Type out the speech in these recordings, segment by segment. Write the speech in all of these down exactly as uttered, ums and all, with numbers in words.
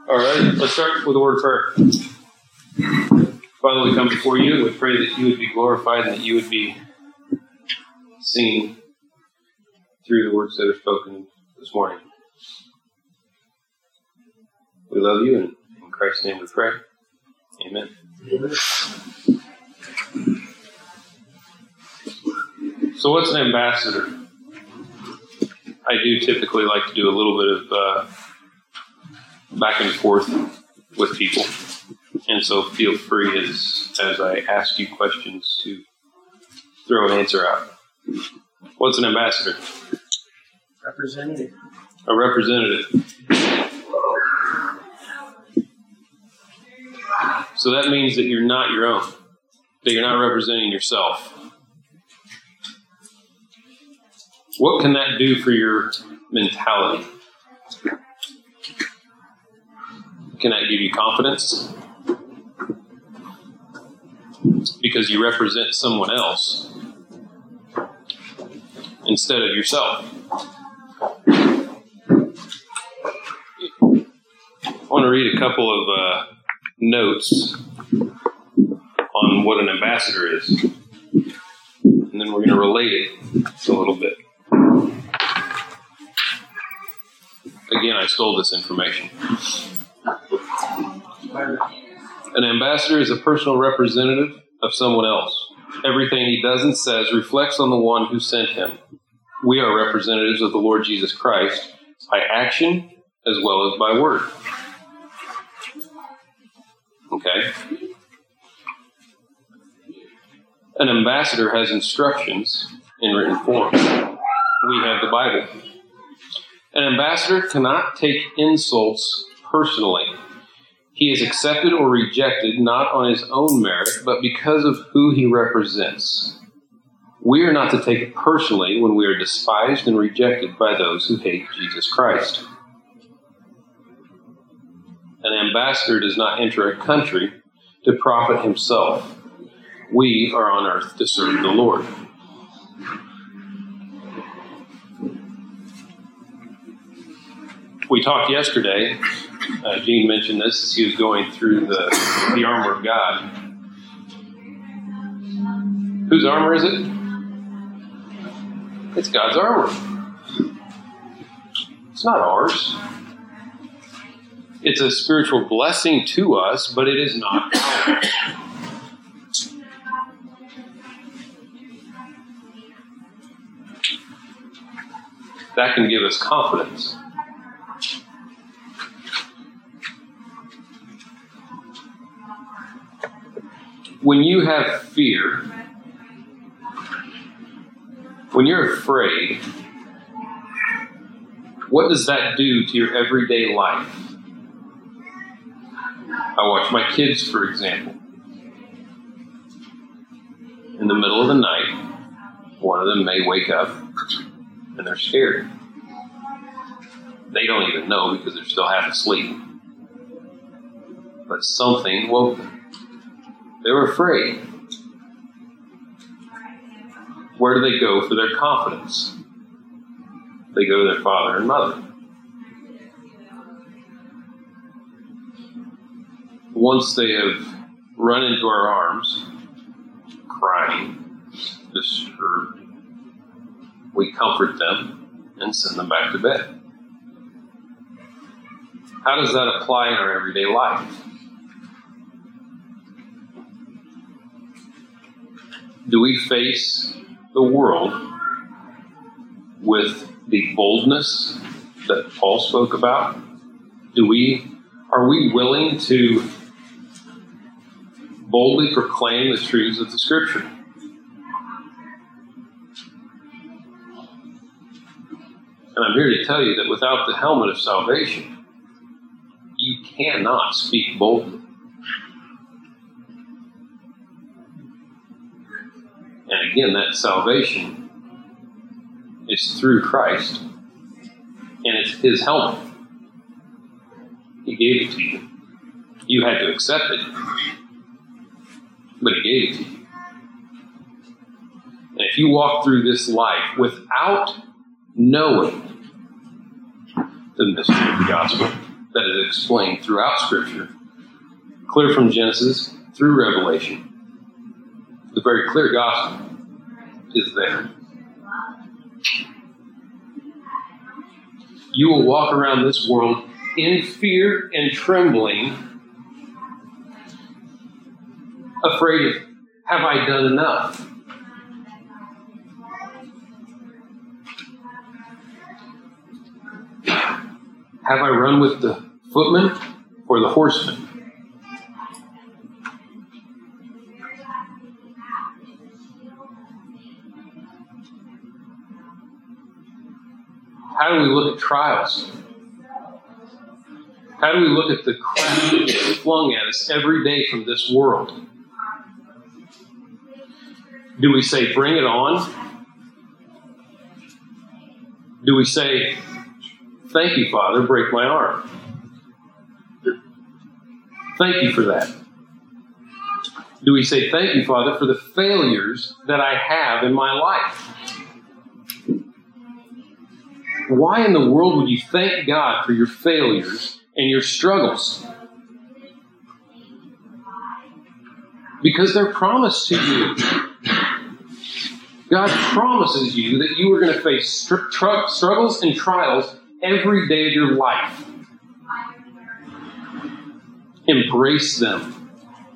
All right, let's start with a word of prayer. Father, we come before you and we pray that you would be glorified and that you would be seen through the words that are spoken this morning. We love you, and in Christ's name we pray. Amen. Amen. So what's an ambassador? I do typically like to do a little bit of uh, back and forth with people. And so feel free as, as I ask you questions to throw an answer out. What's an ambassador? Representative. A representative. So that means that you're not your own, that you're not representing yourself. What can that do for your mentality? Can that give you confidence? Because you represent someone else instead of yourself. I want to read a couple of uh, notes on what an ambassador is, and then we're going to relate it a little bit. Again, I stole this information. An ambassador is a personal representative of someone else. Everything he does and says reflects on the one who sent him. We are representatives of the Lord Jesus Christ by action as well as by word. Okay? An ambassador has instructions in written form. We have the Bible. An ambassador cannot take insults personally. He is accepted or rejected not on his own merit, but because of who he represents. We are not to take it personally when we are despised and rejected by those who hate Jesus Christ. An ambassador does not enter a country to profit himself. We are on earth to serve the Lord. We talked yesterday, uh, Gene mentioned this as he was going through the, the armor of God. Whose armor is it? It's God's armor. It's not ours. It's a spiritual blessing to us, but it is not ours. That can give us confidence. When you have fear, when you're afraid, what does that do to your everyday life? I watch my kids, for example. In the middle of the night, one of them may wake up and they're scared. They don't even know because they're still half asleep. But something woke them. They were afraid. Where do they go for their confidence? They go to their father and mother. Once they have run into our arms, crying, disturbed, we comfort them and send them back to bed. How does that apply in our everyday life? Do we face the world with the boldness that Paul spoke about? Do we, are we willing to boldly proclaim the truths of the Scripture? And I'm here to tell you that without the helmet of salvation, you cannot speak boldly. And again, that salvation is through Christ, and it's His helmet. He gave it to you. You had to accept it, but He gave it to you. And if you walk through this life without knowing the mystery of the gospel, that is explained throughout Scripture, clear from Genesis through Revelation. The very clear gospel is there. You will walk around this world in fear and trembling, afraid of, have I done enough? Have I run with the footman or the horseman? How do we look at trials? How do we look at the crap that gets flung at us every day from this world? Do we say, bring it on? Do we say, thank you, Father, break my arm? Thank you for that. Do we say, thank you, Father, for the failures that I have in my life? Why in the world would you thank God for your failures and your struggles? Because they're promised to you. God promises you that you are going to face str- tr- struggles and trials every day of your life. Embrace them.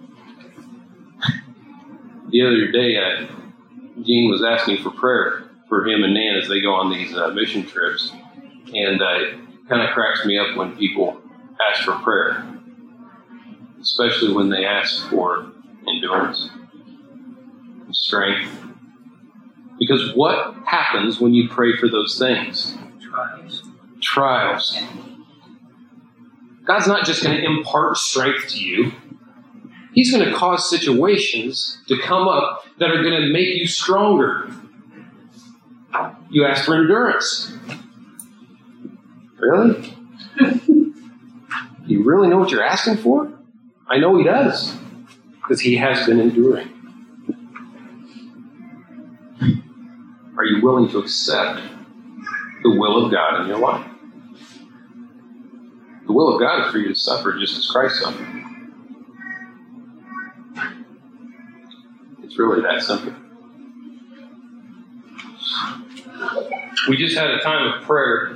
The other day, uh, Gene was asking for prayer for him and Nan as they go on these uh, mission trips. And uh, it kind of cracks me up when people ask for prayer, especially when they ask for endurance and strength. Because what happens when you pray for those things? Trials. Trials. God's not just going to impart strength to you. He's going to cause situations to come up that are going to make you stronger. You ask for endurance. Really? You really know what you're asking for? I know he does. Because he has been enduring. Are you willing to accept the will of God in your life? The will of God is for you to suffer just as Christ suffered. It's really that simple. We just had a time of prayer.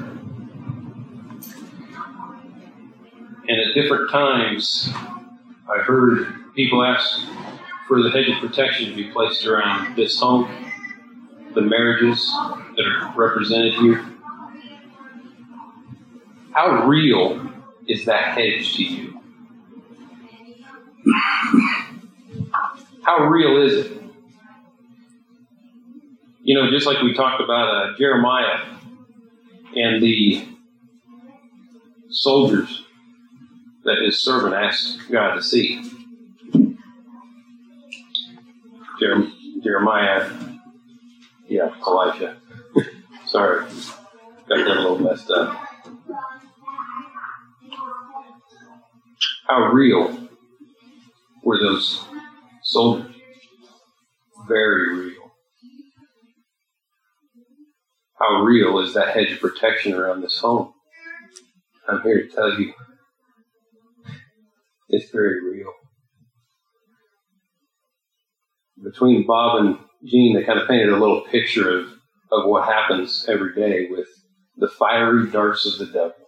And at different times, I heard people ask for the hedge of protection to be placed around this home, the marriages that are represented here. How real is that hedge to you? How real is it? You know, just like we talked about uh, Jeremiah and the soldiers that his servant asked God to see. Jer- Jeremiah, yeah, Elijah. Sorry, got that a little messed up. How real were those soldiers? Very real. How real is that hedge of protection around this home? I'm here to tell you, it's very real. Between Bob and Gene, they kind of painted a little picture of, of what happens every day with the fiery darts of the devil.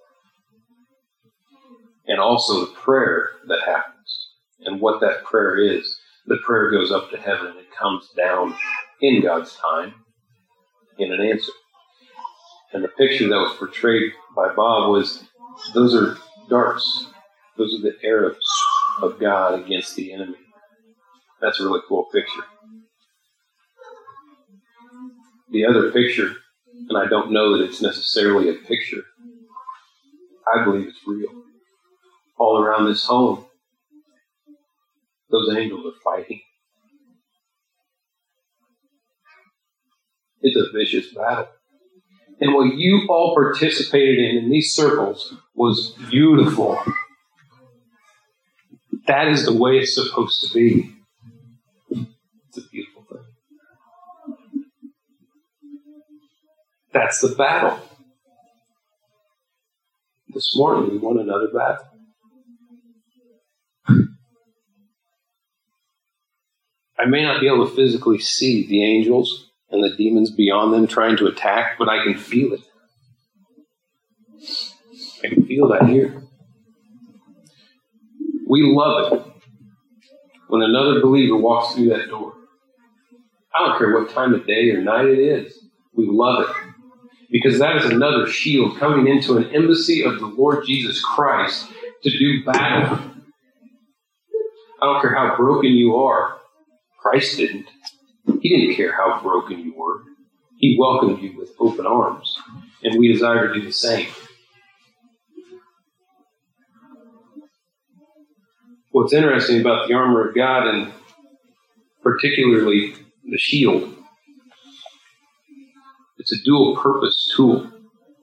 And also the prayer that happens. And what that prayer is. The prayer goes up to heaven and it comes down in God's time in an answer. And the picture that was portrayed by Bob was, those are darts. Those are the arrows of God against the enemy. That's a really cool picture. The other picture, and I don't know that it's necessarily a picture, I believe it's real. All around this home, those angels are fighting. It's a vicious battle. And what you all participated in in these circles was beautiful. That is the way it's supposed to be. It's a beautiful thing. That's the battle. This morning we won another battle. I may not be able to physically see the angels and the demons beyond them trying to attack, but I can feel it. I can feel that here. We love it when another believer walks through that door. I don't care what time of day or night it is. We love it. Because that is another shield coming into an embassy of the Lord Jesus Christ to do battle. I don't care how broken you are. Christ didn't. He didn't care how broken you were. He welcomed you with open arms. And we desire to do the same. What's interesting about the armor of God, and particularly the shield, it's a dual-purpose tool.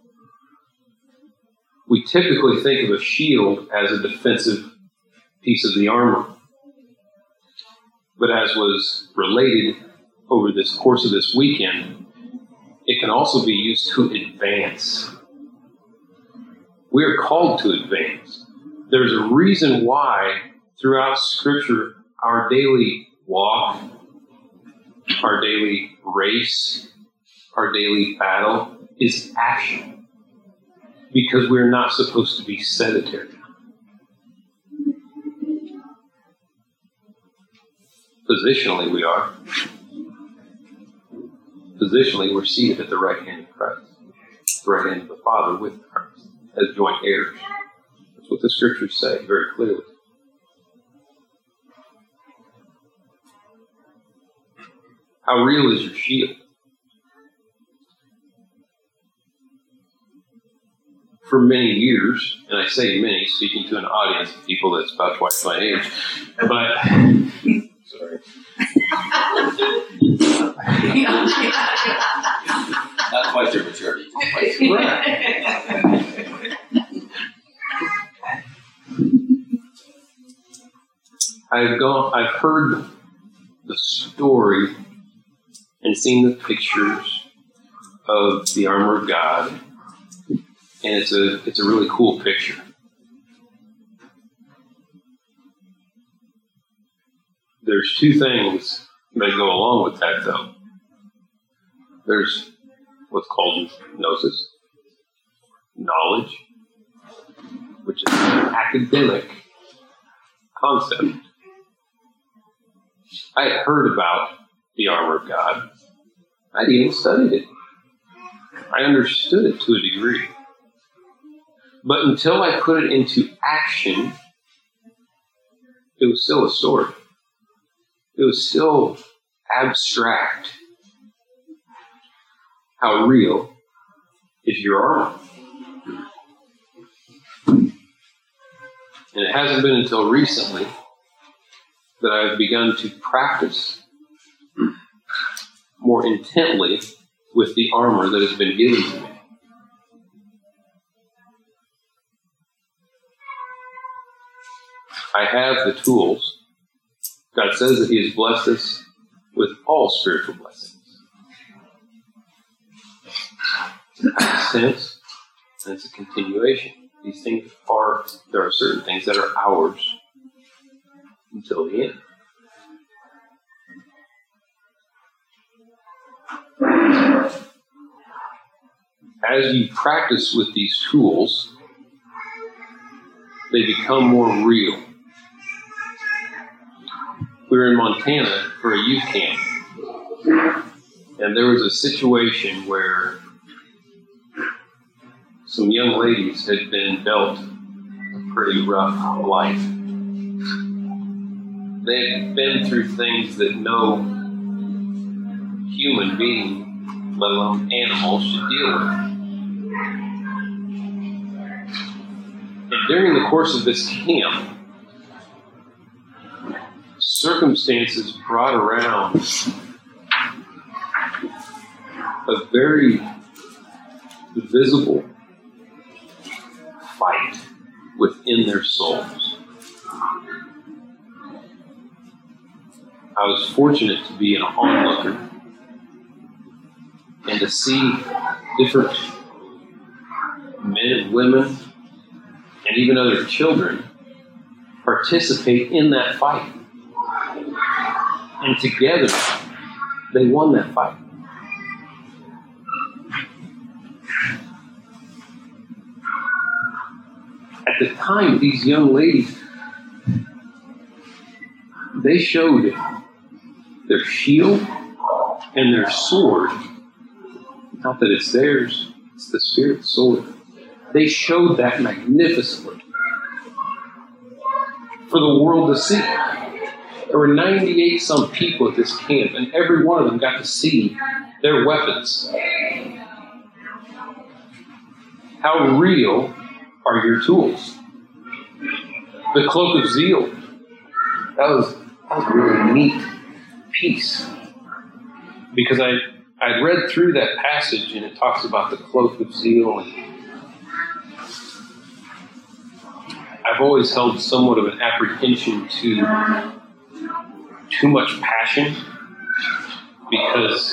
We typically think of a shield as a defensive piece of the armor. But as was related over this course of this weekend, it can also be used to advance. We are called to advance. There's a reason why throughout Scripture our daily walk, our daily race, our daily battle is action. Because we're not supposed to be sedentary. Positionally, we are. Positionally, we're seated at the right hand of Christ. The right hand of the Father with Christ, as joint heirs. That's what the Scriptures say very clearly. How real is your shield? For many years, and I say many, speaking to an audience of people that's about twice my age, but... Sorry. Not quite your maturity. Right. I've gone. I've heard the story and seen the pictures of the armor of God, and it's a it's a really cool picture. There's two things that go along with that, though. There's what's called gnosis, knowledge, which is an academic concept. I had heard about the armor of God. I'd even studied it. I understood it to a degree. But until I put it into action, it was still a story. It was still abstract. How real is your armor? And it hasn't been until recently that I've begun to practice more intently with the armor that has been given to me. I have the tools. God says that He has blessed us with all spiritual blessings. It's a past tense, and it's a continuation. These things are, there are certain things that are ours until the end. As you practice with these tools, they become more real. We were in Montana for a youth camp, and there was a situation where some young ladies had been dealt a pretty rough life. They had been through things that no human being, let alone animal, should deal with. And during the course of this camp, circumstances brought around a very visible fight within their souls. I was fortunate to be an onlooker and to see different men and women even other children participate in that fight. And together, they won that fight. At the time, these young ladies, they showed their shield and their sword. Not that it's theirs, it's the Spirit's sword. They showed that magnificently for the world to see. There were ninety-eight some people at this camp, and every one of them got to see their weapons. How real are your tools? The cloak of zeal. That was, that was a really neat piece. Because I I read through that passage, and it talks about the cloak of zeal. And I've always held somewhat of an apprehension to too much passion, because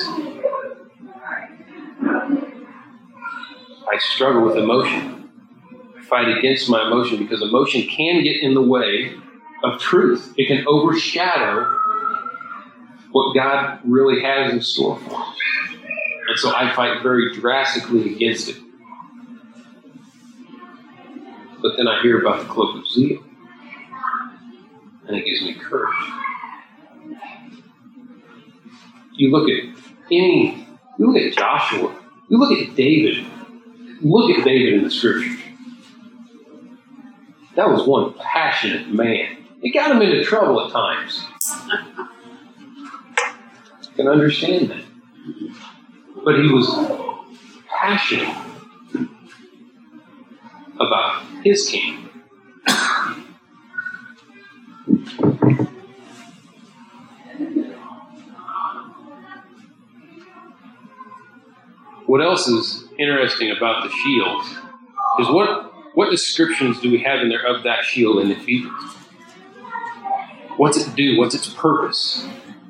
I struggle with emotion. I fight against my emotion because emotion can get in the way of truth. It can overshadow what God really has in store for us. And so I fight very drastically against it. But then I hear about the cloak of zeal, and it gives me courage. You look at any, you look at Joshua, you look at David, look at David in the Scriptures. That was one passionate man. It got him into trouble at times. I can understand that. But he was passionate about his king. What else is interesting about the shield is what, what descriptions do we have in there of that shield in Ephesians? What's it do? What's its purpose?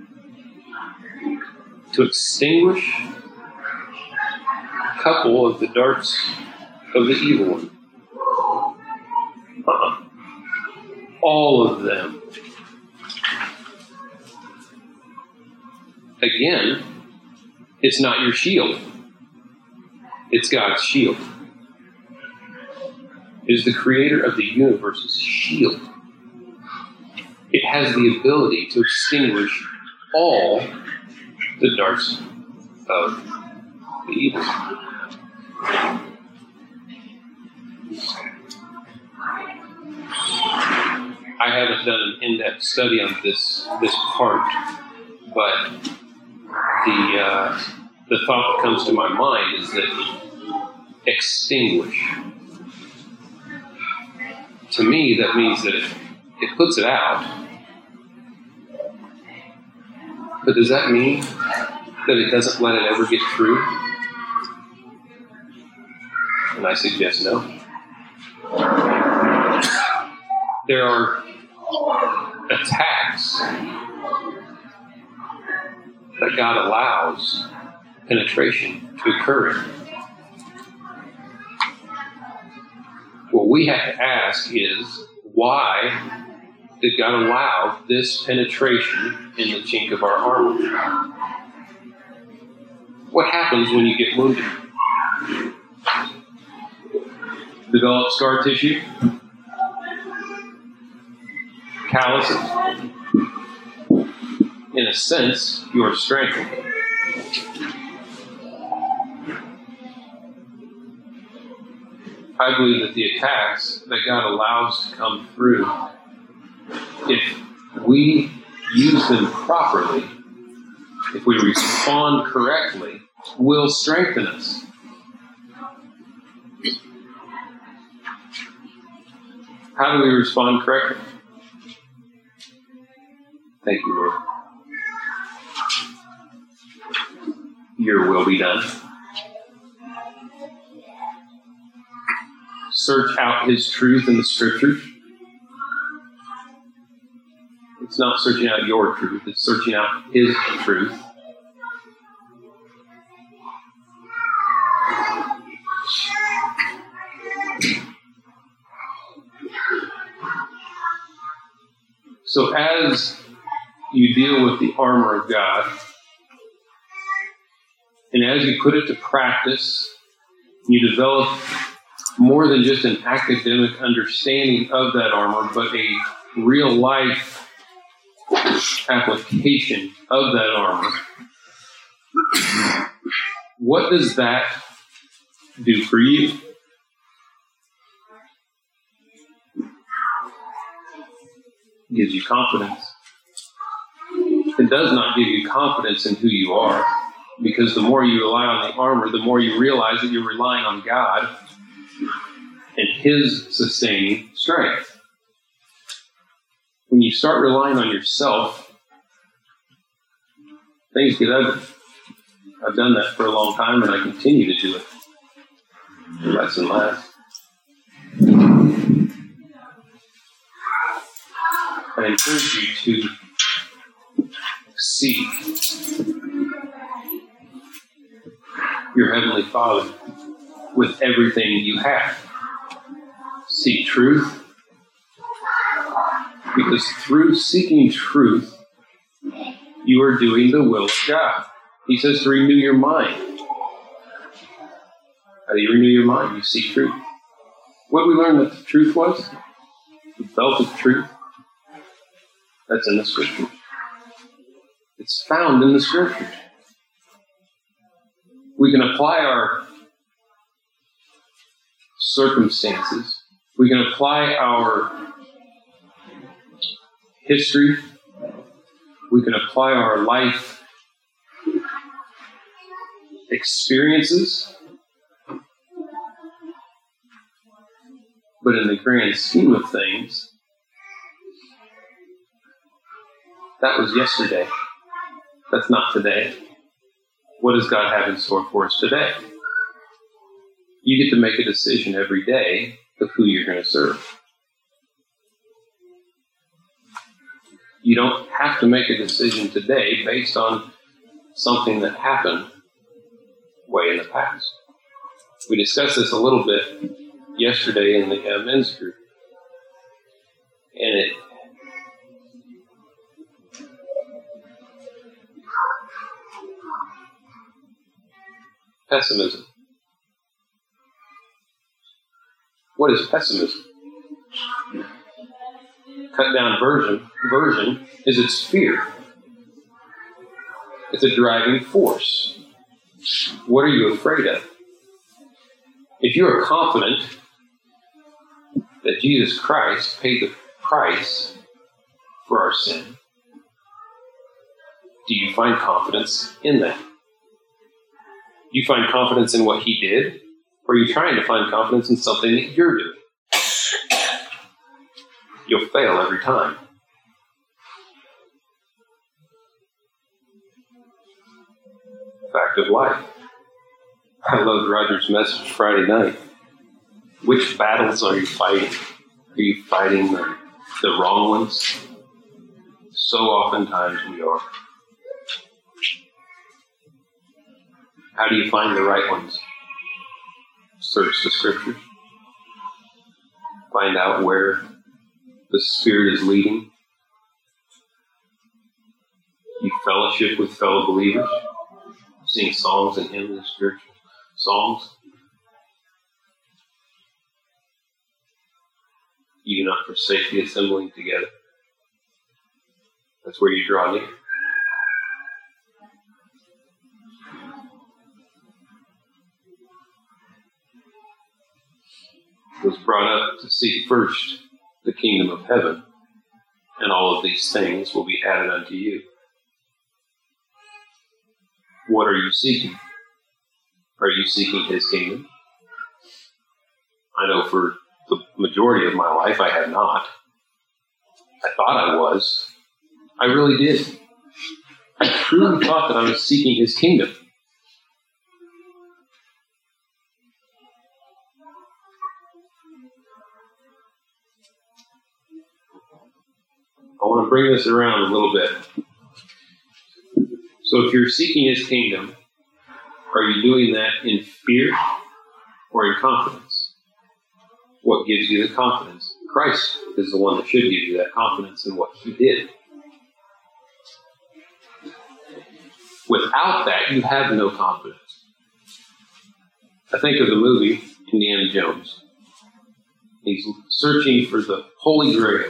To extinguish a couple of the darts of the evil one. Uh-uh. All of them. Again, it's not your shield. It's God's shield. It is the creator of the universe's shield. It has the ability to extinguish all the darts of the evil. I haven't done an in-depth study on this this part, but the uh, the thought that comes to my mind is that extinguish. To me, that means that it, it puts it out. But does that mean that it doesn't let it ever get through? And I suggest no. There are attacks that God allows penetration to occur in. What we have to ask is, why did God allow this penetration in the chink of our armor? What happens when you get wounded? Develop scar tissue? Calluses? In a sense, you are strengthened. I believe that the attacks that God allows to come through, if we use them properly, if we respond correctly, will strengthen us. How do we respond correctly? Thank you, Lord. Your will be done. Search out His truth in the Scriptures. It's not searching out your truth, it's searching out His truth. So as you deal with the armor of God, and as you put it to practice, you develop more than just an academic understanding of that armor, but a real life application of that armor. What does that do for you? It gives you confidence. It does not give you confidence in who you are, because the more you rely on the armor, the more you realize that you're relying on God and His sustaining strength. When you start relying on yourself, things get ugly. I've done that for a long time, and I continue to do it less and less. I encourage you to seek your Heavenly Father with everything you have. Seek truth, because through seeking truth, you are doing the will of God. He says to renew your mind. How do you renew your mind? You seek truth. What did we learn that the truth was? The belt of truth. That's in the Scriptures. It's found in the Scriptures. We can apply our circumstances. We can apply our history. We can apply our life experiences. But in the grand scheme of things, that was yesterday. That's not today. What does God have in store for us today? You get to make a decision every day of who you're going to serve. You don't have to make a decision today based on something that happened way in the past. We discussed this a little bit yesterday in the uh, men's group. And it pessimism. What is pessimism? Cut down version, version is its fear. It's a driving force. What are you afraid of? If you are confident that Jesus Christ paid the price for our sin, do you find confidence in that? Do you find confidence in what He did? Or are you trying to find confidence in something that you're doing? You'll fail every time. Fact of life. I loved Roger's message Friday night. Which battles are you fighting? Are you fighting the, the wrong ones? So oftentimes we are. How do you find the right ones? Search the Scriptures. Find out where the Spirit is leading. You fellowship with fellow believers. Sing songs and hymns and spiritual songs. You do not forsake the assembling together. That's where you draw near. It was brought up to seek first the kingdom of heaven, and all of these things will be added unto you. What are you seeking? Are you seeking His kingdom? I know for the majority of my life I have not. I thought I was. I really did. I truly thought that I was seeking His kingdom. I want to bring this around a little bit. So if you're seeking His kingdom, are you doing that in fear or in confidence? What gives you the confidence? Christ is the one that should give you that confidence in what he did. Without that, you have no confidence. I think of the movie Indiana Jones. He's searching for the Holy Grail.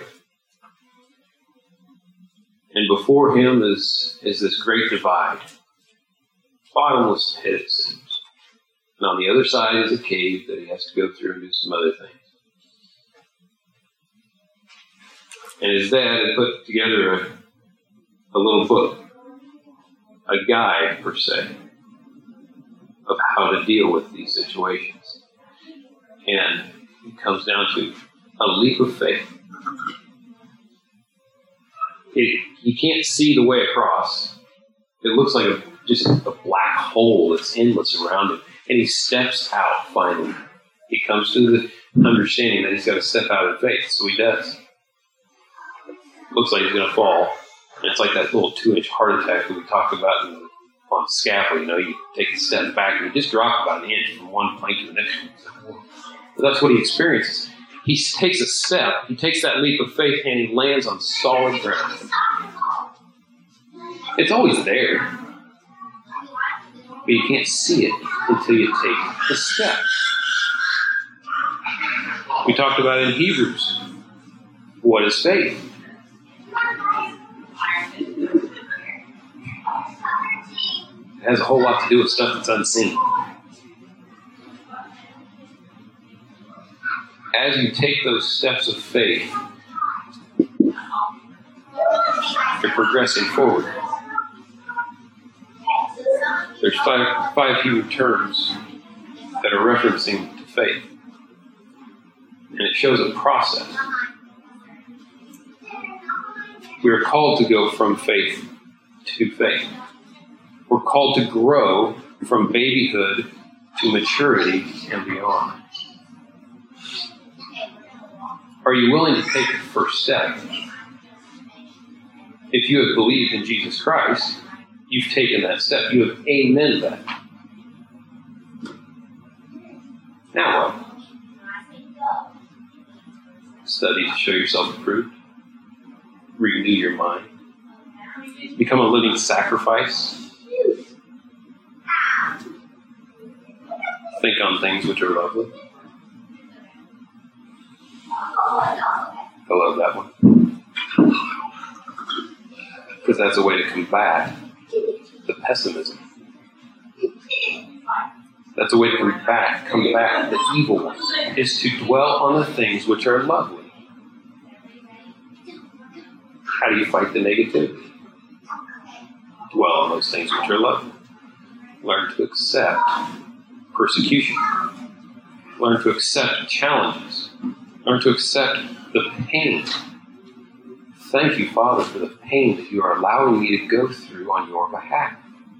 And before him is, is this great divide. Bottomless pit, it seems. And on the other side is a cave that he has to go through and do some other things. And his dad had put together a, a little book, a guide, per se, of how to deal with these situations. And it comes down to a leap of faith. It, you can't see the way across. It looks like a, just a black hole that's endless around him. And he steps out finally. He comes to the understanding that he's got to step out in faith. So he does. Looks like he's going to fall. And it's like that little two-inch heart attack that we talked about in the, on scaffold. You know, you take a step back and you just drop about an inch from one plank to the next one. But that's what he experiences. He takes a step. He takes that leap of faith and he lands on solid ground. It's always there. But you can't see it until you take the step. We talked about it in Hebrews. What is faith? It has a whole lot to do with stuff that's unseen. As you take those steps of faith, you're progressing forward. There's five, five Hebrew terms that are referencing to faith. And it shows a process. We are called to go from faith to faith. We're called to grow from babyhood to maturity and beyond. Are you willing to take the first step? If you have believed in Jesus Christ, you've taken that step. You have amened that. Now what? Study to show yourself approved. Renew your mind. Become a living sacrifice. Think on things which are lovely. I love that one. Because that's a way to combat the pessimism. That's a way to combat, combat the evil one, is to dwell on the things which are lovely. How do you fight the negativity? Dwell on those things which are lovely. Learn to accept persecution. Learn to accept challenges. Learn to accept the pain. Thank you, Father, for the pain that you are allowing me to go through on your behalf.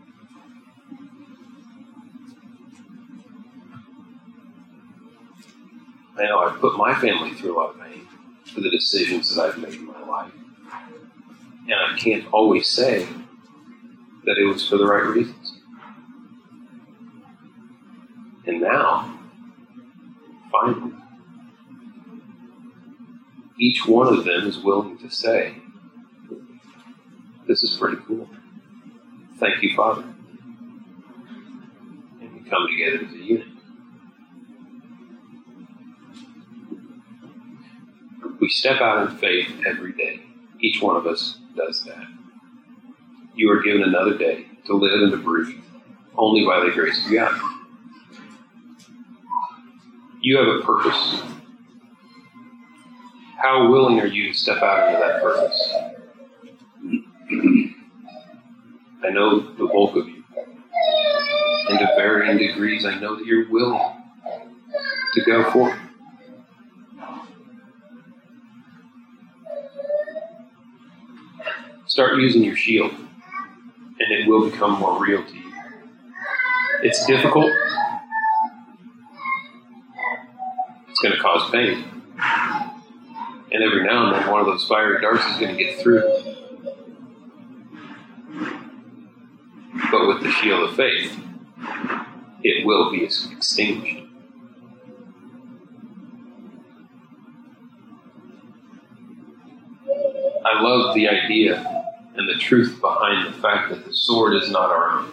I know I've put my family through a lot of pain for the decisions that I've made in my life. And I can't always say that it was for the right reasons. And now, finally, each one of them is willing to say, this is pretty cool. Thank you, Father. And we come together as a unit. We step out in faith every day. Each one of us does that. You are given another day to live and to breathe, only by the grace of God. You have a purpose. How willing are you to step out into that purpose? I know the bulk of you. And to varying degrees, I know that you're willing to go forward. Start using your shield, and it will become more real to you. It's difficult. It's going to cause pain. And every now and then, one of those fiery darts is going to get through. But with the shield of faith, it will be extinguished. I love the idea and the truth behind the fact that the sword is not our own.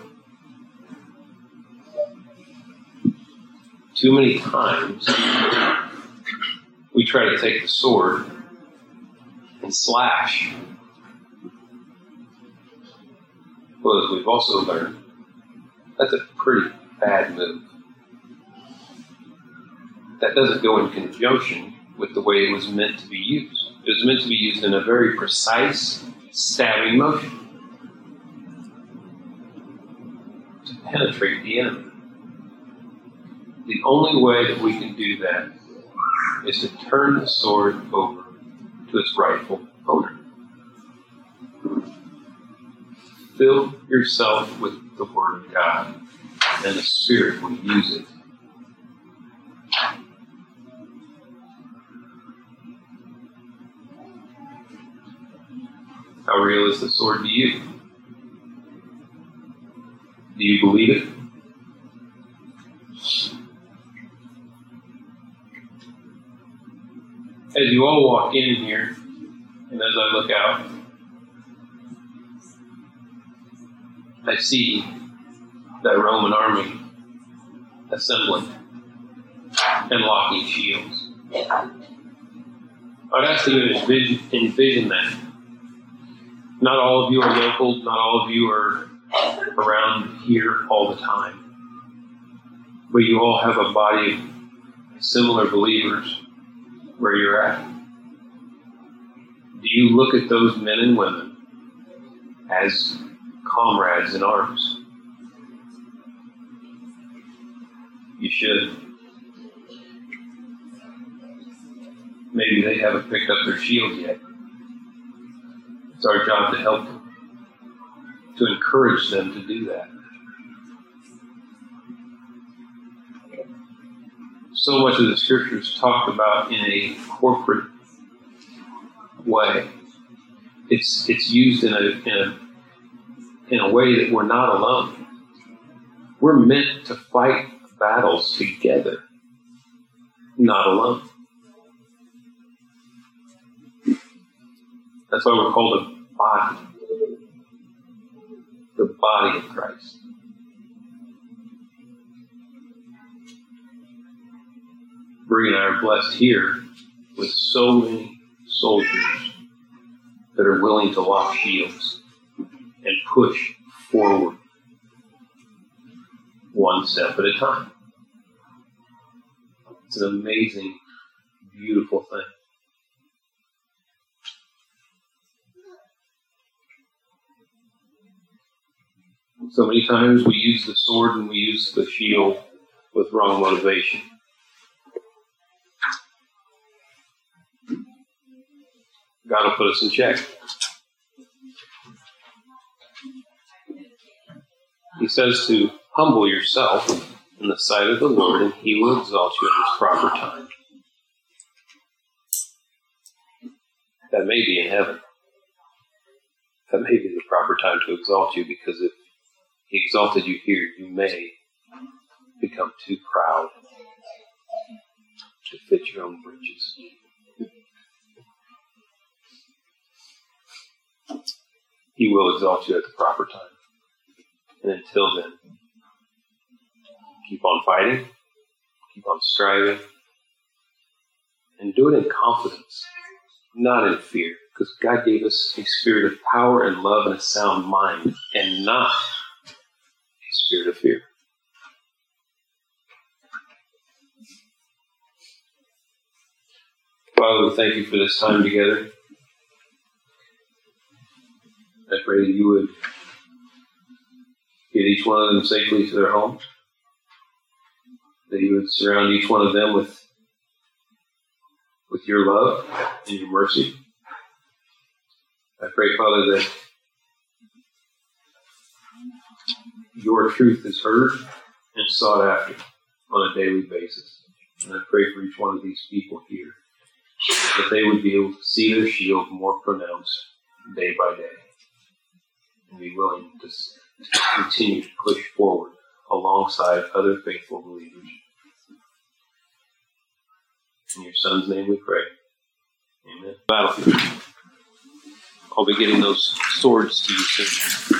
Too many times, we try to take the sword and slash. Well, as we've also learned, that's a pretty bad move. That doesn't go in conjunction with the way it was meant to be used. It was meant to be used in a very precise, stabbing motion to penetrate the enemy. The only way that we can do that is to turn the sword over to its rightful owner. Fill yourself with the Word of God, and the Spirit will use it. How real is the sword to you? Do you believe it? As you all walk in here, and as I look out, I see that Roman army assembling and locking shields. I'd ask you to envision, envision that. Not all of you are local, not all of you are around here all the time. But you all have a body of similar believers where you're at. Do you look at those men and women as comrades in arms? You should. Maybe they haven't picked up their shield yet. It's our job to help them, to encourage them to do that. So much of the scriptures talk about in a corporate way. It's it's used in a in a in a way that we're not alone. We're meant to fight battles together, not alone. That's why we're called a body. The body of Christ. Bree and I are blessed here with so many soldiers that are willing to lock shields and push forward one step at a time. It's an amazing, beautiful thing. So many times we use the sword and we use the shield with wrong motivation. God will put us in check. He says to humble yourself in the sight of the Lord, and He will exalt you at His proper time. That may be in heaven. That may be the proper time to exalt you, because if He exalted you here, you may become too proud to fit your own britches. He will exalt you at the proper time. And until then, keep on fighting, keep on striving, and do it in confidence, not in fear, because God gave us a spirit of power and love and a sound mind, and not a spirit of fear. Father, we thank you for this time together. I pray that you would get each one of them safely to their homes, that you would surround each one of them with, with your love and your mercy. I pray, Father, that your truth is heard and sought after on a daily basis. And I pray for each one of these people here, that they would be able to see their shield more pronounced day by day, and be willing to, to continue to push forward alongside other faithful believers. In your Son's name we pray. Amen. Battlefield. I'll be getting those swords to you soon.